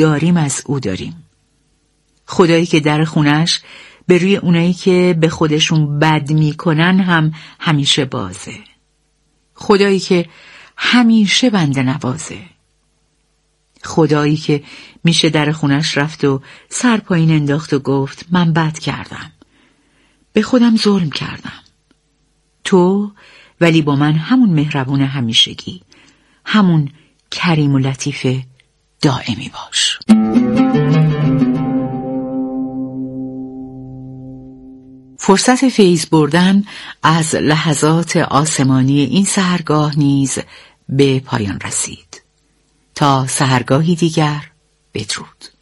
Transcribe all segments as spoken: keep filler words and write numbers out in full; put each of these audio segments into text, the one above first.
داریم از او داریم. خدایی که در خونش به روی اونایی که به خودشون بد میکنن هم همیشه بازه. خدایی که همیشه بنده نوازه. خدایی که میشه در خونش رفت و سر پایین انداخت و گفت من بد کردم، به خودم ظلم کردم. تو ولی با من همون مهربون همیشگی، همون کریم و لطیف دائمی باش. فرصت فیض بردن از لحظات آسمانی این سحرگاه نیز به پایان رسید. تا سحرگاهی دیگر، بدرود.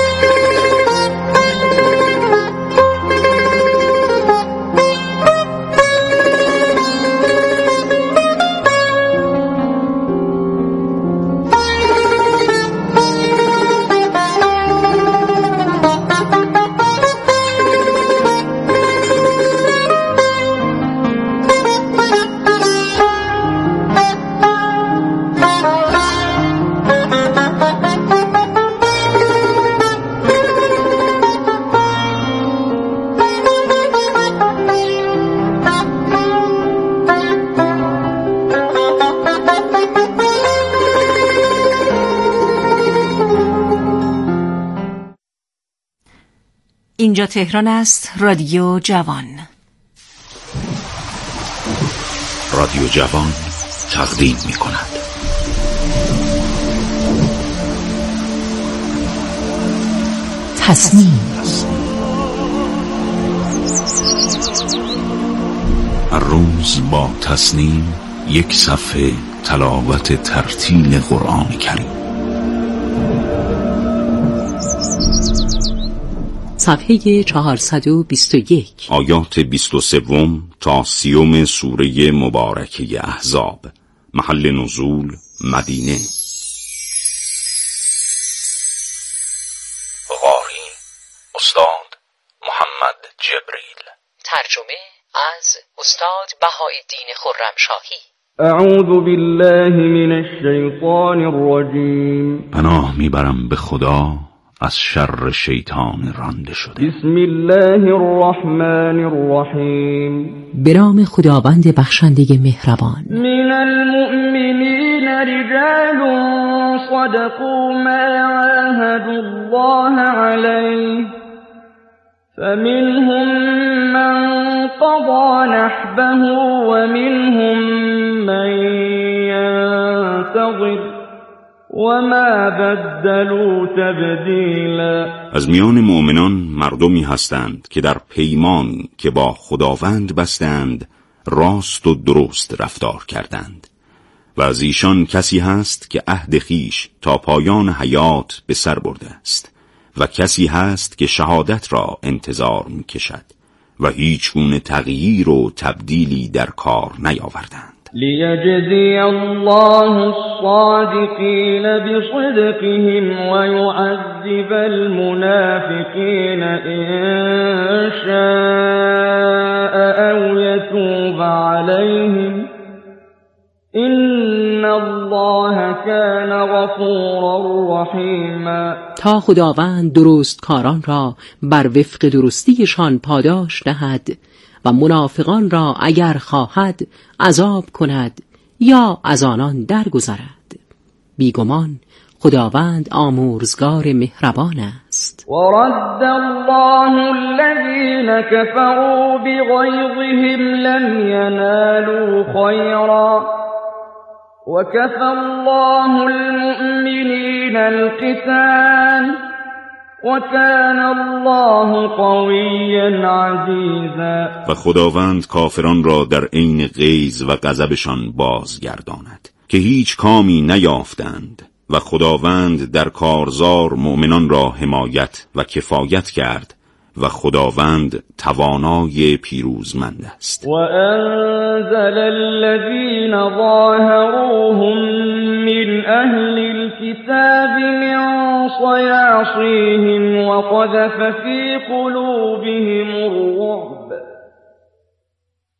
اینجا تهران است. رادیو جوان. رادیو جوان تقدیم می کند تصمیم. هر روز با تصمیم یک صفحه تلاوت ترتیل قرآن کریم. صفحه چهارصد و بیست و یک، آیات بیست و سه تا سیوم سوره مبارکه احزاب. محل نزول مدینه. قاری استاد محمد جبریل. ترجمه از استاد بهاءالدین خرمشاهی. اعوذ بالله من الشیطان الرجیم. پناه میبرم به خدا از شر شیطان رانده شده. بسم الله الرحمن الرحیم. به نام خداوند بخشنده مهربان. من المؤمنین رجال صدقوا ما عاهدوا الله علیه فمنهم من قضى نحبه ومنهم من ينتظر وما بدلوا تبدیلا. از میان مؤمنان مردمی هستند که در پیمانی که با خداوند بستند راست و درست رفتار کردند و از ایشان کسی هست که عهد خویش تا پایان حیات به سر برده است و کسی هست که شهادت را انتظار می کشد و هیچ گونه تغییر و تبدیلی در کار نیاوردند. لیجزی الله الصادقین بصدقهم ويعذب المنافقین ان شاء او یتوب علیهم ان الله کان غفورا رحیما. تا خداوند درست کاران را بر وفق درستیشان پاداش دهد و منافقان را اگر خواهد عذاب کند یا از آنان درگذرد. بیگمان خداوند آمرزگار مهربان است. ورد الله الذين كفروا بغيظهم لم ينالوا خيرا وكفى الله المؤمنين القتال وكان الله قويا عزيزا. و خداوند کافران را در عین غیظ و غضبشان بازگرداند که هیچ کامی نیافتند و خداوند در کارزار مؤمنان را حمایت و کفایت کرد و خداوند توانای پیروزمند است. و انزل الذين ظاهروهم من اهل الكتاب من صياصيهم وقذف في قلوبهم الرعب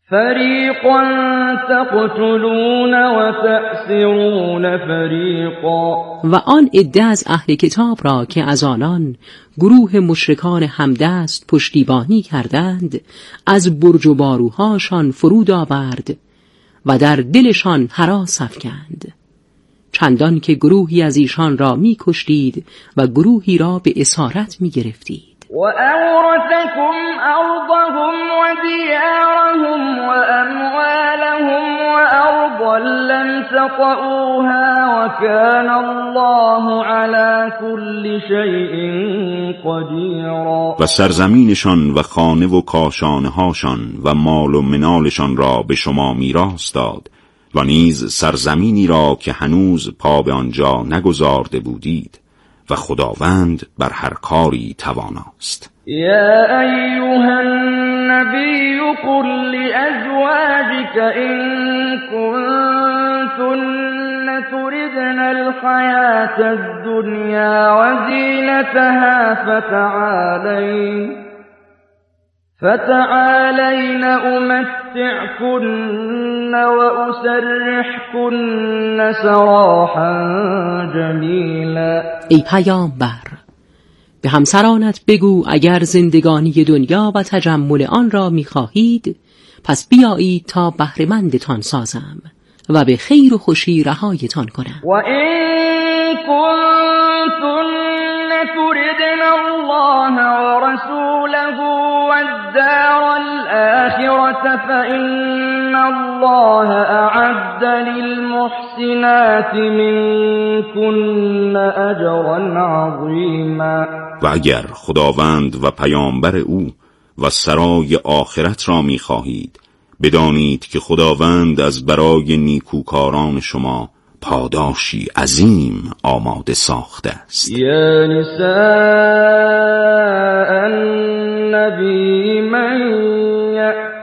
فریقا تقتلون و تأسرون فریقا. و آن عده از اهل کتاب را که از آنان گروه مشرکان همدست پشتیبانی کردند از برج و باروهاشان فرود آورد و در دلشان هراس افکند، چندان که گروهی از ایشان را می کشتید و گروهی را به اسارت می گرفتید. وأورثكم أرضهم وديارهم وأموالهم وأرضا لم تطئوها وكان الله على كل شيء قديرا. و سرزمینشان و خانه و کاشانهاشان و مال و منالشان را به شما میراث داد و نیز سرزمینی را که هنوز پا به آنجا نگذارده بودید و خداوند بر هر کاری تواناست. یا ایها النبی قل لأزواجك إن كنتن تردن الحياة الدنيا وزينتها فتعالين فتعالين أمتعكن وأسرحكن سراحا جمیلا. ای پیامبر، به همسرانت بگو اگر زندگانی دنیا و تجمل آن را می‌خواهید پس بیایید تا بهره‌مندتان سازم و به خیر و خوشی رهایتان کنم. و این کنتن تردن الله ورسوله والدار الآخرة فإن الله أعد للمحسنات منكن أجرا عظيما. و اگر خداوند و پیامبر او و سرای آخرت را می‌خواهید بدانید که خداوند از برای نیکوکاران شما پاداشی عظیم آماده ساخته است. یا نساء النبی من یأت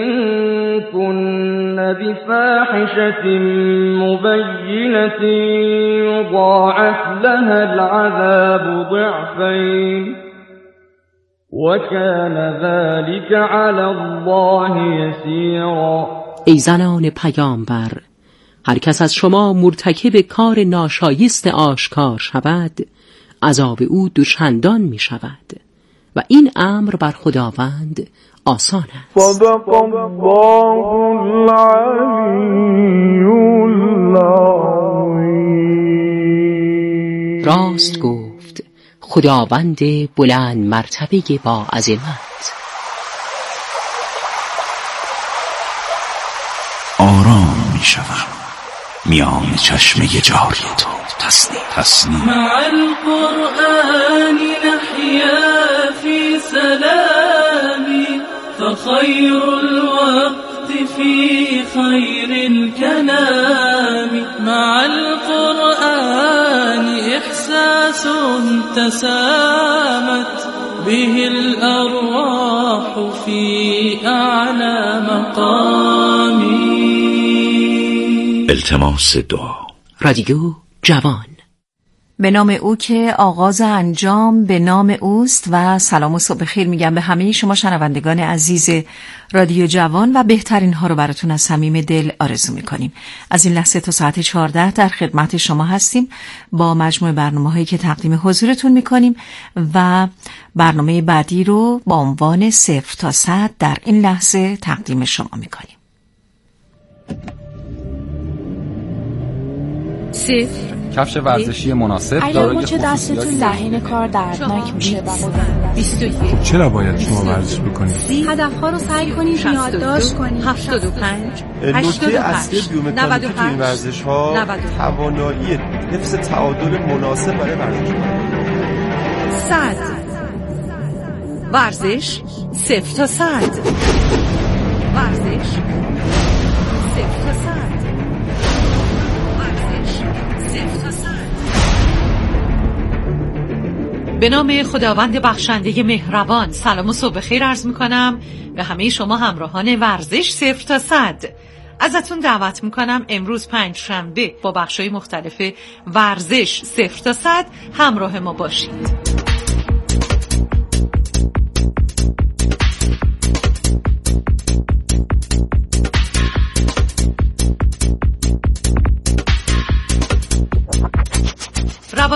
منکن بفاحشة مبینة یضاعف لها العذاب ضعفین وكان ذلك على الله يسيرا. ای زنان پیامبر، هر کس از شما مرتکب کار ناشایست آشکار شود عذاب او دوچندان می شود و این امر بر خداوند آسان است. صدق الله العلی العظیم. راست گفت خداوند بلند مرتبه با عظمت. آرام می شوم میان چشمه جاری تو. تسنیم تسنیم مع القرآن نحيا في سلام فخير الوقت في خير الكلام مع القرآن إحساس تسامت به الأرواح في أعلى مقام. التماس دعا. رادیو جوان. به نام او که آغاز انجام به نام اوست و سلام و صبح خیر میگم به همه شما شنوندگان عزیز رادیو جوان و بهترین ها رو براتون از صمیم دل آرزو میکنیم. از این لحظه تا ساعت چهارده در خدمت شما هستیم با مجموع برنامه‌هایی که تقدیم حضورتون میکنیم و برنامه بعدی رو با عنوان صفر تا صد در این لحظه تقدیم شما میکنیم. صفر کفش ورزشی مناسب اگر مچ دستتون لحین کار دردناک میشه و بیست و یک. چرا باید شما ورزش بکنید؟ هدفها رو سعی کنید یادداشت کنید. هفتاد و پنج نکته اصلی بیومکانیکی تو این ورزش ها توانایی حفظ تعادل مناسب برای ورزش صد. ورزش صفر تا صد. ورزش صفر تا صد. به نام خداوند بخشنده مهربان سلام و صبح خیر عرض میکنم به همه شما همراهان ورزش صفر تا صد. ازتون دعوت میکنم امروز پنج شنبه با بخشای مختلف ورزش صفر تا صد همراه ما باشید.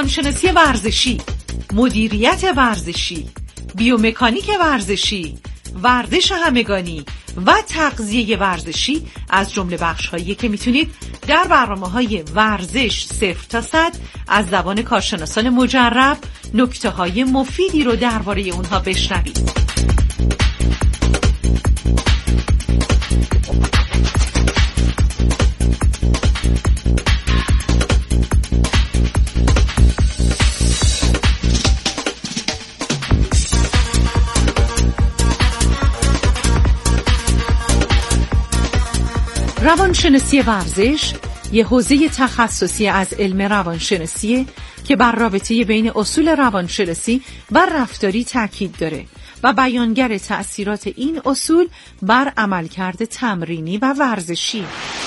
روانشناسی ورزشی، مدیریت ورزشی، بیومکانیک ورزشی، ورزش همگانی و تغذیه ورزشی از جمله بخش‌هایی که میتونید در برنامه‌های ورزش صفر تا صد از زبان کارشناسان مجرب نکته‌های مفیدی رو درباره اونها بشنوید. روانشناسی ورزش یه حوزه تخصصی از علم روانشناسی که بر رابطه بین اصول روانشناسی و رفتاری تاکید داره و بیانگر تأثیرات این اصول بر عملکرد تمرینی و ورزشی.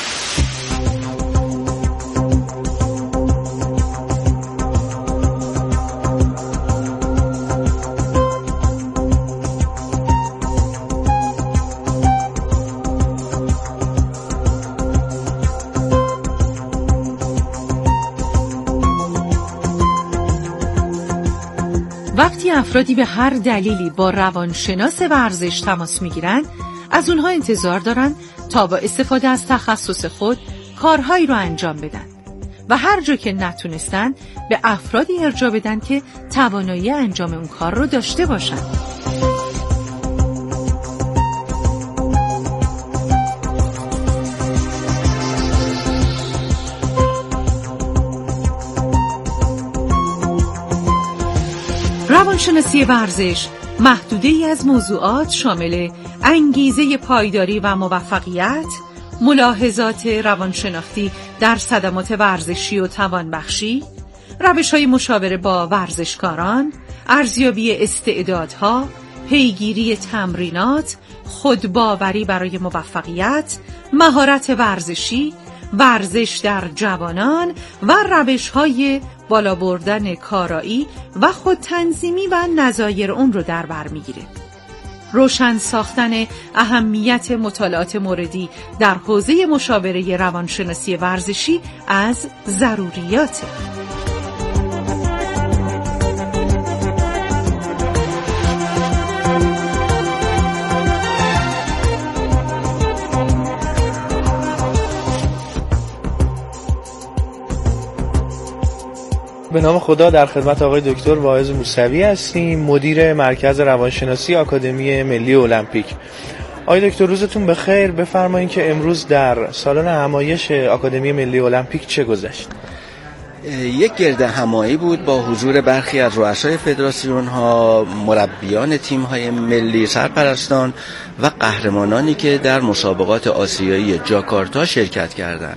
وقتی افرادی به هر دلیلی با روانشناس ورزش تماس میگیرن، از اونها انتظار دارن تا با استفاده از تخصص خود کارهایی رو انجام بدن و هر جا که نتونستن به افرادی ارجاع بدن که توانایی انجام اون کار رو داشته باشن. روانشناسی ورزش محدوده‌ای از موضوعات شامل انگیزه پایداری و موفقیت، ملاحظات روانشناختی در صدمات ورزشی و توانبخشی، روش‌های مشاوره با ورزشکاران، ارزیابی استعدادها، پیگیری تمرینات، خودباوری برای موفقیت، مهارت ورزشی، ورزش در جوانان و روش‌های بالا بردن کارایی و خودتنظیمی و نظایر اون رو در بر میگیره. روشن ساختن اهمیت مطالعات موردی در حوزه مشاوره روانشناسی ورزشی از ضروریاته. به نام خدا، در خدمت آقای دکتر واعظ موسوی هستیم، مدیر مرکز روانشناسی آکادمی ملی المپیک. آقای دکتر روزتون بخیر. بفرمایید که امروز در سالن همایش آکادمی ملی المپیک چه گذشت؟ یک گرد همایی بود با حضور برخی از رؤسای فدراسیون ها، مربیان تیم های ملی، سرپرستان و قهرمانانی که در مسابقات آسیایی جاکارتا شرکت کردند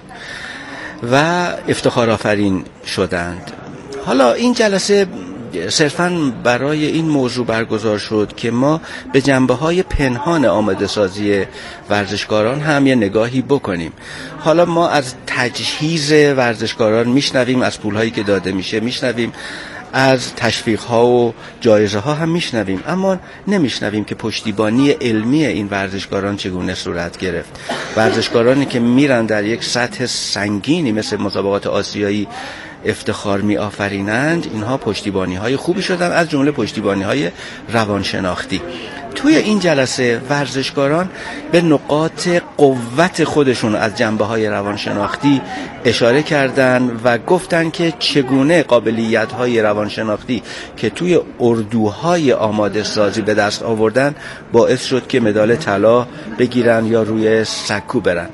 و افتخار آفرین شدند. حالا این جلسه صرفاً برای این موضوع برگزار شد که ما به جنبه‌های پنهان آماده سازی ورزشکاران هم یه نگاهی بکنیم. حالا ما از تجهیز ورزشکاران میشنویم، از پولهایی که داده میشه میشنویم، از تشویق‌ها و جایزه‌ها هم میشنویم، اما نمیشنویم که پشتیبانی علمی این ورزشکاران چگونه صورت گرفت. ورزشکارانی که میرن در یک سطح سنگینی مثل مسابقات آسیایی افتخار می آفرینند، اینها پشتیبانی های خوبی شدن، از جمله پشتیبانی های روانشناختی. توی این جلسه ورزشکاران به نقاط قوت خودشون از جنبه های روانشناختی اشاره کردند و گفتند که چگونه قابلیت های روانشناختی که توی اردوهای آماده سازی به دست آوردن باعث شد که مدال طلا بگیرن یا روی سکو برن.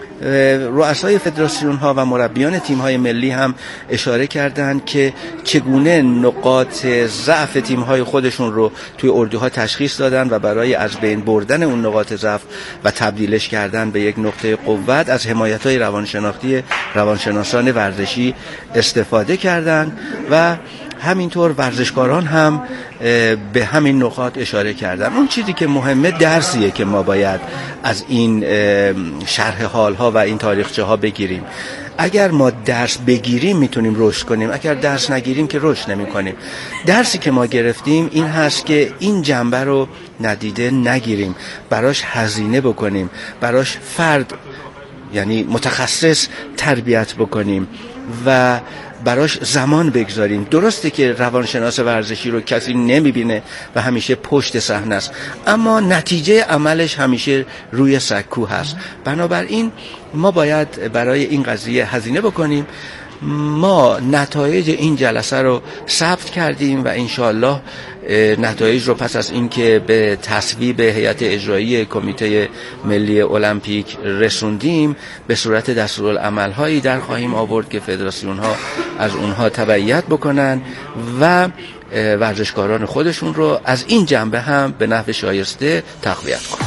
رؤسای فدراسیون ها و مربیان تیم های ملی هم اشاره کردند که چگونه نقاط ضعف تیم های خودشون رو توی اردوها تشخیص دادن و برای از بین بردن اون نقاط ضعف و تبدیلش کردن به یک نقطه قوت از حمایت های روانشناختی روانشناسان ورزشی استفاده کردند و همینطور ورزشکاران هم به همین نقاط اشاره کردن. اون چیزی که مهمه درسیه که ما باید از این شرح حالها و این تاریخچه ها بگیریم. اگر ما درس بگیریم میتونیم رشد کنیم، اگر درس نگیریم که رشد نمی کنیم. درسی که ما گرفتیم این هست که این جنبه رو ندیده نگیریم، براش هزینه بکنیم، براش فرد یعنی متخصص تربیت بکنیم و براش زمان بگذاریم. درسته که روانشناس ورزشی رو کسی نمیبینه و همیشه پشت صحنه است، اما نتیجه عملش همیشه روی سکو هست. بنابراین ما باید برای این قضیه هزینه بکنیم. ما نتایج این جلسه رو ثبت کردیم و انشالله نتایج رو پس از اینکه به تصویب هیئت اجرایی کمیته ملی المپیک رسوندیم به صورت دستورالعمل‌هایی در خواهیم آورد که فدراسیون ها از اونها تبعیت بکنن و ورزشکاران خودشون رو از این جنبه هم به نحو شایسته تقویت کنن.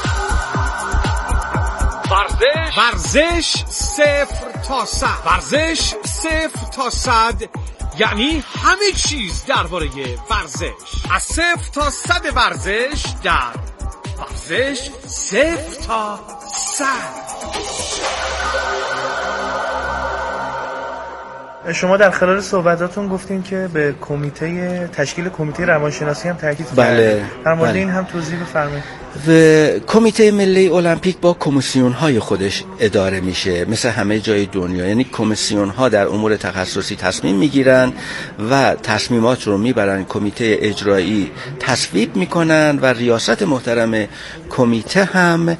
ورزش ورزش صفر تا صد ورزش صفر تا صد یعنی همه چیز درباره ورزش. از صفر تا صد ورزش در ورزش صفر تا صد. شما در خلال صحبتاتون گفتین که به کمیته تشکیل کمیته روانشناسی هم تاکید کردید. بله. در مورد بله. این هم توضیح بفرمایید. و کمیته ملی المپیک با کمیسیون های خودش اداره میشه مثل همه جای دنیا، یعنی کمیسیون ها در امور تخصصی تصمیم میگیرن و تصمیمات رو میبرن کمیته اجرایی تصویب میکنن و ریاست محترم کمیته هم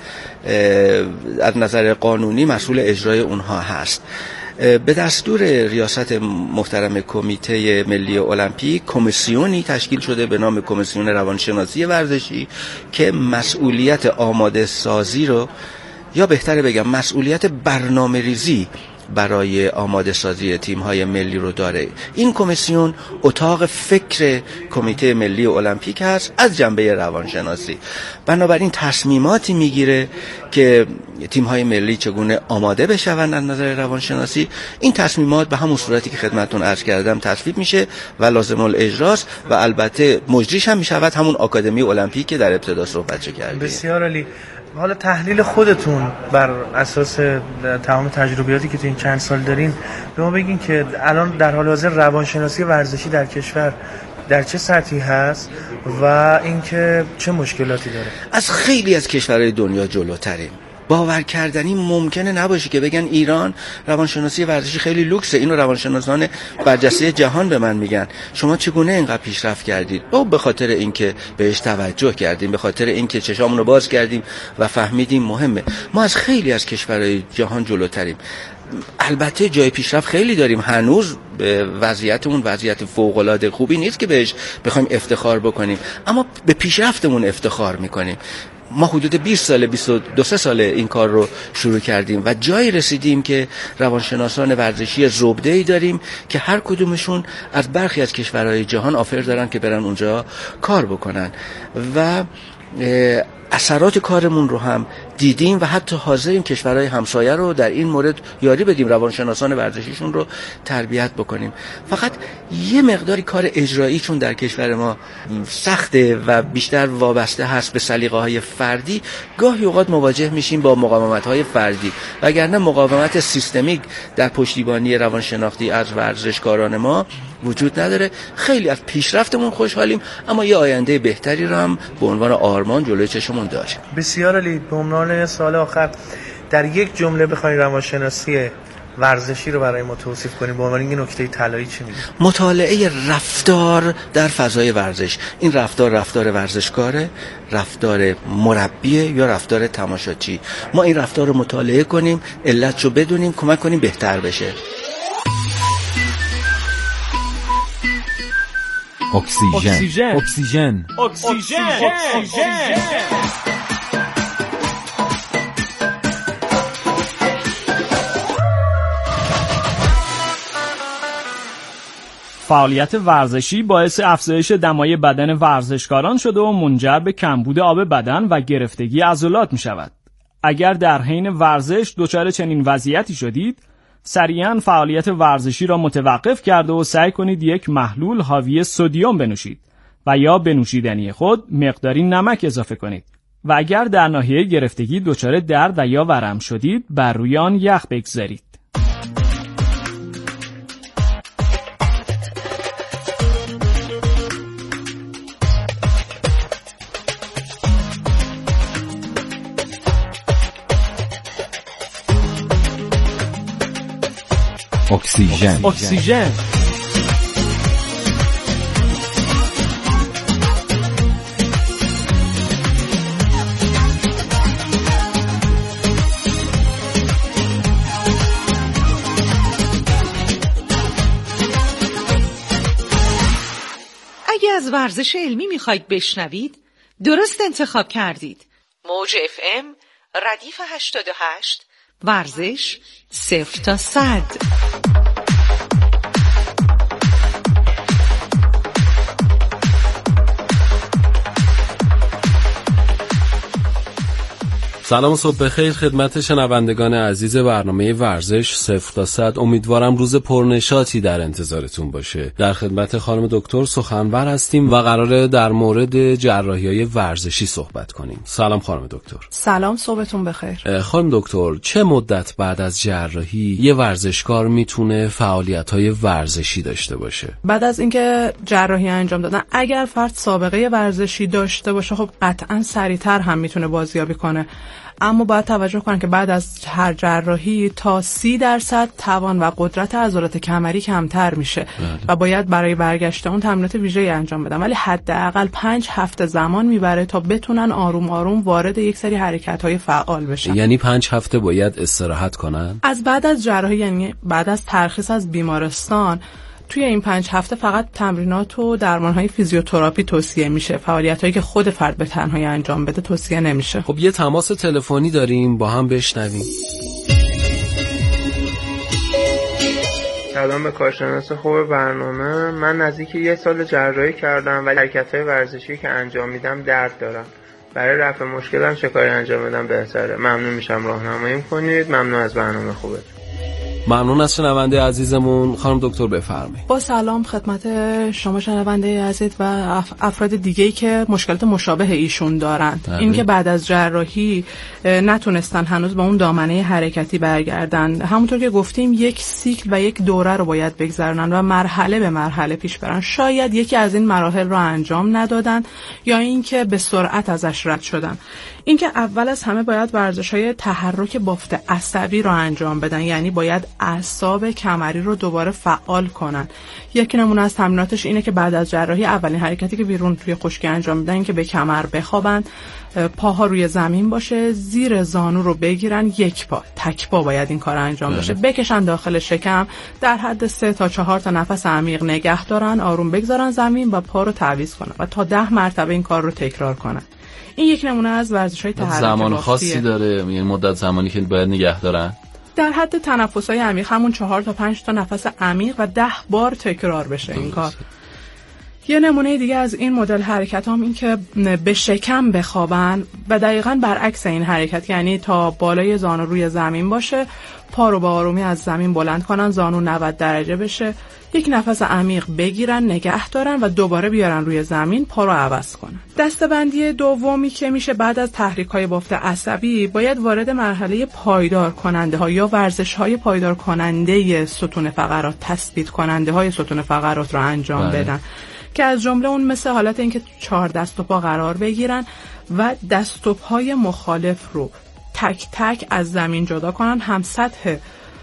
از نظر قانونی مسئول اجرای اونها هست. به دستور ریاست محترم کمیته ملی المپیک کمیسیونی تشکیل شده به نام کمیسیون روانشناسی ورزشی که مسئولیت آماده سازی رو، یا بهتره بگم مسئولیت برنامه ریزی برای آماده سازی تیم‌های ملی رو داره. این کمیسیون اتاق فکر کمیته ملی المپیک هست از جنبه روانشناسی. بنابراین تصمیماتی میگیره که تیم‌های ملی چگونه آماده بشون از نظر روانشناسی. این تصمیمات به همون صورتی که خدمتتون عرض کردم تصویب میشه و لازم الاجراست و البته مجریش هم میشود همون آکادمی المپیک که در ابتدا صحبتش کردیم. بسیار عالی. حالا تحلیل خودتون بر اساس تمام تجربیاتی که تو این چند سال دارین به ما بگین که الان در حال حاضر روانشناسی ورزشی در کشور در چه سطحی هست و اینکه چه مشکلاتی داره؟ از خیلی از کشورهای دنیا جلوتریم. باور کردنی ممکنه نباشه که بگن ایران روانشناسی ورزشی خیلی لوکسه. اینو روانشناسان برجسته جهان به من میگن. شما چگونه اینقدر پیشرفت کردید؟ او به خاطر اینکه بهش توجه کردیم، به خاطر اینکه چشامون رو باز کردیم و فهمیدیم مهمه. ما از خیلی از کشورهای جهان جلوتریم. البته جای پیشرفت خیلی داریم. هنوز وضعیتمون وضعیت فوق‌العاده خوبی نیست که بهش بخوایم افتخار بکنیم، اما به پیشرفتمون افتخار میکنیم. ما حدود بیست سال بیست و دو سال این کار رو شروع کردیم و جایی رسیدیم که روانشناسان ورزشی زبده‌ای داریم که هر کدومشون از برخی از کشورهای جهان آفر دارن که برن اونجا کار بکنن و اثرات کارمون رو هم دیدیم و حتی حاضریم کشورهای همسایه رو در این مورد یاری بدیم، روانشناسان ورزشیشون رو تربیت بکنیم. فقط یه مقداری کار اجرایی چون در کشور ما سخته و بیشتر وابسته هست به سلیقه‌های فردی، گاهی اوقات مواجه میشیم با مقاومت‌های فردی، وگرنه مقاومت سیستمیک در پشتیبانی روانشناختی از ورزشکاران ما وجود نداره. خیلی از پیشرفتمون خوشحالیم، اما یه آینده بهتری رو هم به عنوان آرمان جلوی چشمون داریم. بسیار عالی. به عنوان سوال آخر در یک جمله بخواید روانشناسی ورزشی رو برای ما توصیف کنیم، به عنوان این نکته طلایی چی میگید؟ مطالعه رفتار در فضای ورزش. این رفتار رفتار ورزشکاره، رفتار مربیه یا رفتار تماشاچی. ما این رفتار رو مطالعه کنیم، علتشو بدونیم، کمک کنیم بهتر بشه. اکسیژن اکسیژن اکسیژن اکسیژن. فعالیت ورزشی باعث افزایش دمای بدن ورزشکاران شده و منجر به کمبود آب بدن و گرفتگی عضلات می شود. اگر در حین ورزش دچار چنین وضعیتی شدید، سریعاً فعالیت ورزشی را متوقف کرده و سعی کنید یک محلول حاوی سدیم بنوشید و یا به نوشیدنی خود مقداری نمک اضافه کنید. و اگر در ناحیه گرفتگی دچار درد و یا ورم شدید، بر روی آن یخ بگذارید. اکسیژن اکسیژن اگه از ورزش علمی میخواید بشنوید درست انتخاب کردید. موج اف ام ردیف هشتاد و هشت، ورزش صفر تا صد. سلام و صبح بخیر خدمت شنوندگان عزیز برنامه ورزش صفر تا صد. امیدوارم روز پرنشاطی در انتظارتون باشه. در خدمت خانم دکتر سخنور هستیم و قراره در مورد جراحی‌های ورزشی صحبت کنیم. سلام خانم دکتر. سلام، صبحتون بخیر. خانم دکتر، چه مدت بعد از جراحی یه ورزشکار میتونه فعالیت‌های ورزشی داشته باشه؟ بعد از اینکه جراحی انجام دادن، اگر فرد سابقه ورزشی داشته باشه خب قطعاً سریعتر هم میتونه بازیابی کنه. اما باید توجه کنن که بعد از هر جراحی تا سی درصد توان و قدرت عضلات کمری کمتر میشه بله. و باید برای برگشت اون تمرینات ویژه‌ای انجام بدن، ولی حداقل پنج هفته زمان میبره تا بتونن آروم آروم وارد یک سری حرکت‌های فعال بشن. یعنی پنج هفته باید استراحت کنن؟ از بعد از جراحی، یعنی بعد از ترخیص از بیمارستان، توی این پنج هفته فقط تمرینات و درمان‌های فیزیوتراپی توصیه میشه. فعالیتایی که خود فرد به تنهایی انجام بده توصیه نمیشه. خب یه تماس تلفنی داریم، با هم بشنویم. سلام به کارشناس خوب برنامه. من نزدیک یه سال جراحی کردم ولی حرکت‌های ورزشی که انجام میدم درد دارم. برای رفع مشکلم چه کاری انجام بدم بهتره؟ ممنون میشم راهنمایی کنید. ممنون از برنامه خوبت. ممنون از شنونده عزیزمون. خانم دکتر بفرمایید. با سلام خدمت شما شنونده عزیز و اف... افراد دیگه‌ای که مشکلات مشابه ایشون دارند. این که بعد از جراحی نتونستن هنوز با اون دامنه حرکتی برگردن، همونطور که گفتیم یک سیکل و یک دوره رو باید بگذرونن و مرحله به مرحله پیش برن. شاید یکی از این مراحل رو انجام ندادن یا اینکه به سرعت ازش رد شدن. اینکه اول از همه باید ورزش‌های تحرک بافت عصبی رو انجام بدن، یعنی باید اعصاب کمری رو دوباره فعال کنن. یکی نمونه از تمریناتش اینه که بعد از جراحی اولین حرکتی که بیرون توی خشکی انجام میدن که به کمر بخوابن، پاها روی زمین باشه، زیر زانو رو بگیرن، یک پا تک پا باید این کار انجام بشه، بکشن داخل شکم، در حد سه تا چهار تا نفس عمیق نگه دارن، آروم بگذارن زمین و پا رو تعویض کنن و تا ده مرتبه این کار رو تکرار کنن. این یک نمونه از ورزش‌های تحرک بافتیه. زمان خاصی داره؟ یعنی مدت زمانی که باید نگه دارن؟ در حد تنفس‌های عمیق، همون چهار تا پنج تا نفس عمیق و ده بار تکرار بشه این کار. یه نمونه دیگه از این مدل حرکت هم این که به شکم بخوابن و دقیقاً برعکس این حرکت، یعنی تا بالای زانو روی زمین باشه، پا رو با آرومی از زمین بلند کنن، زانو نود درجه بشه، یک نفس عمیق بگیرن، نگه دارن و دوباره بیارن روی زمین، پا رو عوض کنن. دسته‌بندی دومی که میشه بعد از تحریک‌های بافت عصبی، باید وارد مرحله پایدار کننده ها یا ورزش‌های پایدار کننده ستون فقرات، تثبیت کننده های ستون فقرات رو انجام بله. بدن، که از جمله اون مثل حالت اینکه چهار دست و پا قرار بگیرن و دست و پای مخالف رو تک تک از زمین جدا کنن، هم سطح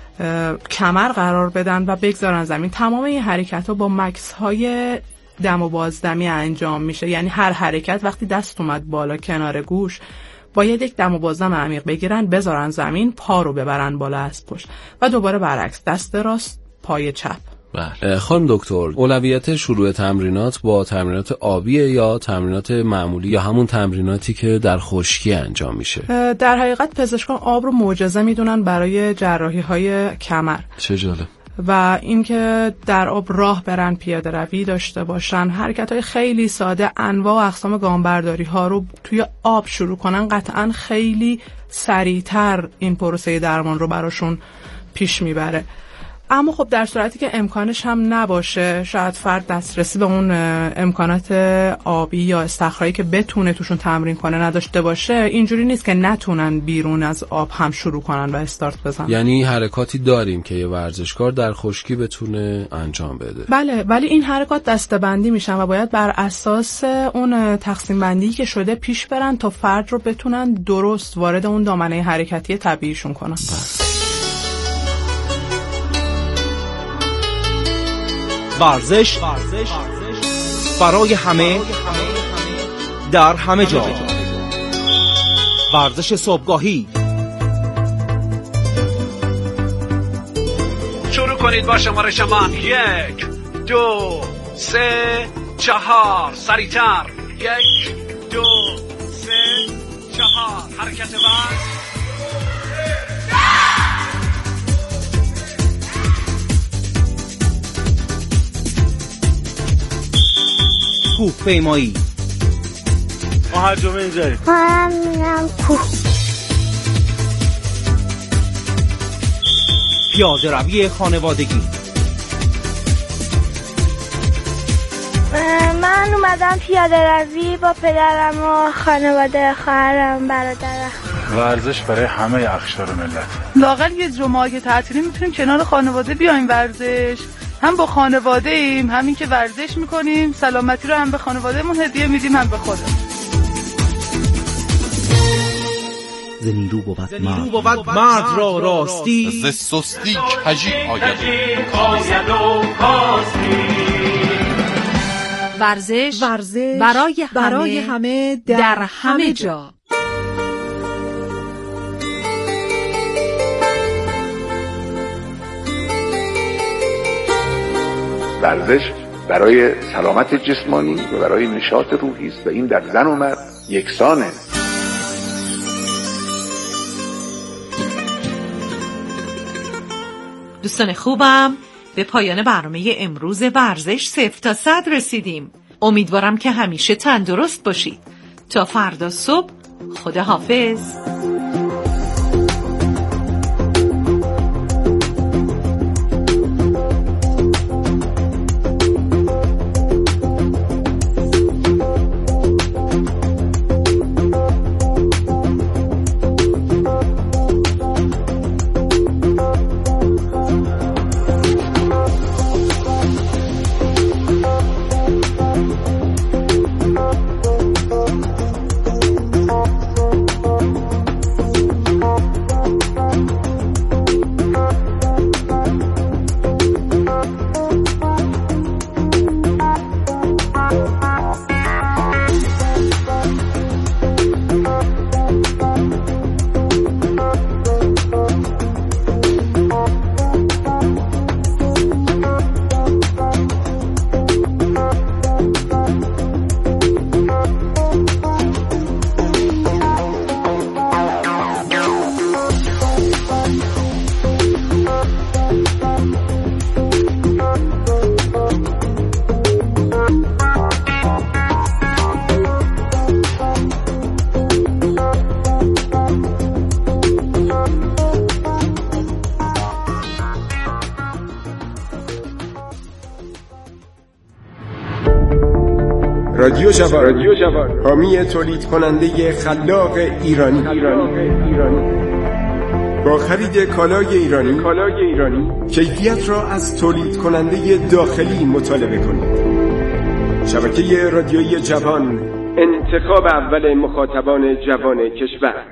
کمر قرار بدن و بگذارن زمین. تمام این حرکت ها با مکس های دم و بازدمی انجام میشه، یعنی هر حرکت وقتی دست اومد بالا کنار گوش، باید یک دم و بازدم عمیق بگیرن، بذارن زمین، پا رو ببرن بالا از پشت و دوباره برعکس، دست راست پای چپ. بله. خانم دکتر، اولویت شروع تمرینات با تمرینات آبیه یا تمرینات معمولی یا همون تمریناتی که در خشکی انجام میشه؟ در حقیقت پزشکان آب رو معجزه میدونن برای جراحی های کمر. چه جالب. و اینکه در آب راه برن، پیاده روی داشته باشن، حرکت های خیلی ساده، انواع و اقسام گامبرداری ها رو توی آب شروع کنن، قطعا خیلی سریعتر این پروسه درمان رو براشون پیش میبره. اما خب در صورتی که امکانش هم نباشه، شاید فرد دسترسی به اون امکانات آبی یا استخرایی که بتونه توشون تمرین کنه نداشته باشه، اینجوری نیست که نتونن بیرون از آب هم شروع کنن و استارت بزنن. یعنی حرکاتی داریم که یه ورزشکار در خشکی بتونه انجام بده. بله، ولی این حرکات دسته‌بندی میشن و باید بر اساس اون تقسیم بندی که شده پیش برن تا فرد رو بتونن درست وارد اون دامنه حرکتی طبیعیشون کنن. ورزش برای همه در همه جا. ورزش صبحگاهی. شروع کنید با شمارش من. یک دو سه چهار. سریعتر. یک دو سه چهار. حرکت بعد. کوه پیمایی. ما هر جمعه اینجاییم. من میرم کوه. پیاده روی خانوادگی. من اومدم پیاده روی با پدرم و خانواده خواهرم برادرم. ورزش برای همه اقشار ملت. لااقل یه جمعه که تعطیلی میتونیم کنار خانواده بیایم ورزش. هم با خانواده ایم، همین که ورزش میکنیم، سلامتی رو هم به خانوادهمون هدیه میدیم هم به خودمون. ز نیرو بود مرد مرد را راستی، ز سستی کجی آید ورزش ورزش برای همه, برای همه در, در همه جا. ورزش برای سلامت جسمانی و برای نشاط روحی است و این در زن و مرد یکسانه. دوستان خوبم، به پایان برنامه امروز ورزش صفر تا صد رسیدیم. امیدوارم که همیشه تندرست باشید. تا فردا صبح، خدا حافظ. رادیو جوان، رادیو جوان، حامی تولید کننده خلاق ایرانی. ایرانی. ایرانی. با خرید کالای ایرانی، کالای ایرانی، کیفیت را از تولید کننده داخلی مطالبه کنید. شبکه رادیویی جوان، انتخاب اول مخاطبان جوان کشور.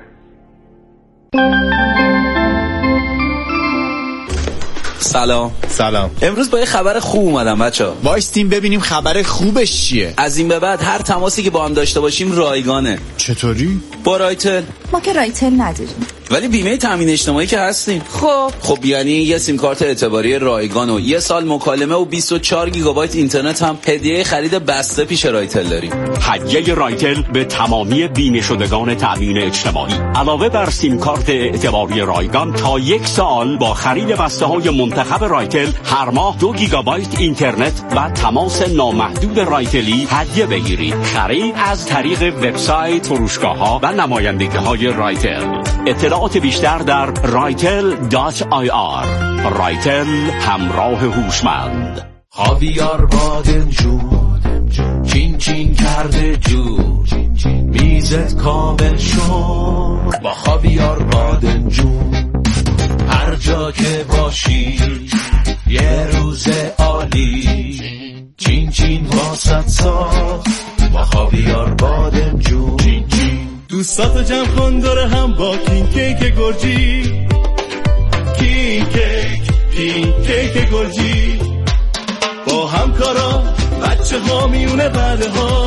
سلام. سلام. امروز با یه خبر خوب اومدم بچه‌ها. وایستیم ببینیم خبر خوبش چیه. از این به بعد هر تماسی که با هم داشته باشیم رایگانه. چطوری؟ با رایتل. ما که رایتل نداریم. ولی بیمه تامین اجتماعی که هستیم. خب خب یعنی یه سیم کارت اعتباری رایگان و یه سال مکالمه و بیست و چهار گیگابایت اینترنت هم هدیه خرید بسته پیش رایتل داریم. هدیه رایتل به تمامی بیمه شدگان تامین اجتماعی. علاوه بر سیم کارت اعتباری رایگان تا یک سال با خرید بسته های منتخب رایتل هر ماه دو گیگابایت اینترنت و تماس نامحدود رایتلی هدیه بگیرید. خرید از طریق وبسایت، فروشگاه‌ها و نمایندگی‌های رایتل. اطلاعات بیشتر در رایتل دات آی آر. رایتل، همراه هوشمند. خاویار بادمجون چین چین کرده جون، میزت کامل شد با خاویار بادمجون. هر جا که باشی یه روز عالی، چین چین واسط ساخت با خاویار بادمجون. چین چین دوستاتو جمع کن داره هم با کین کیک گرجی. کین کیک، کین کیک گرجی با همکارا بچه ها میونه بده ها